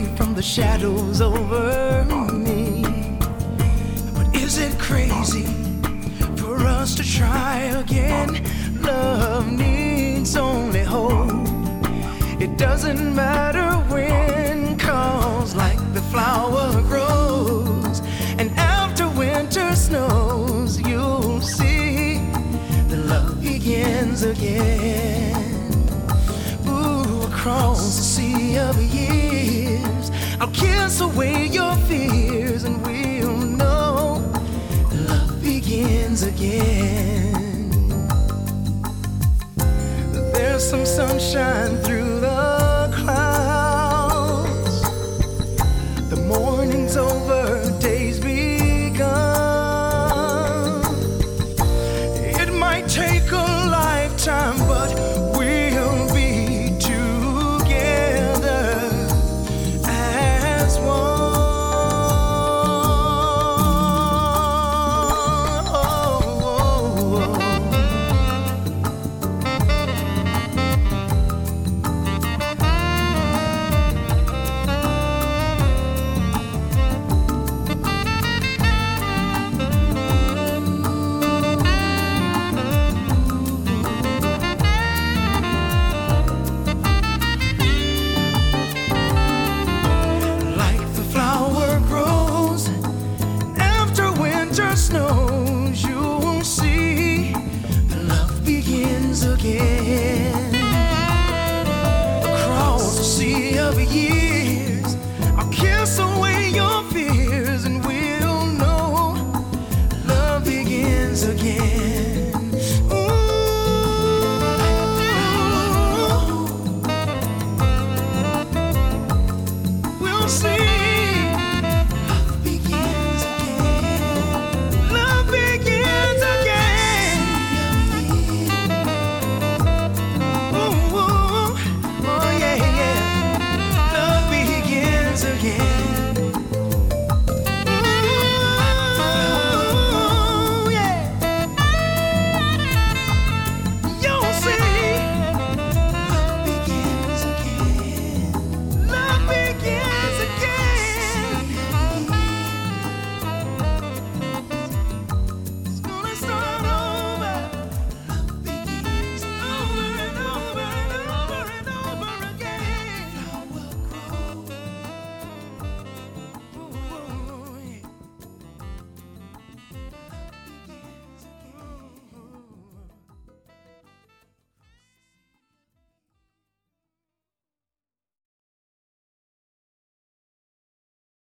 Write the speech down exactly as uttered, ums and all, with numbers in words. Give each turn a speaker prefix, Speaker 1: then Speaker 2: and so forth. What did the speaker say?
Speaker 1: from the shadows over me. But is it crazy for us to try again? Love needs only hope. It doesn't matter when, 'cause like the flower grows, and after winter snows, you'll see the love begins again. Ooh, across the sea of years, I'll kiss away your fears, and we'll know love begins again. There's some sunshine through the clouds. The morning's over, day's begun. It might take a lifetime, but we'll be together as one. Snows, you'll see the love begins again. Across the sea of years, I'll kiss away your fears, and we'll know love begins again. Ooh, we'll see.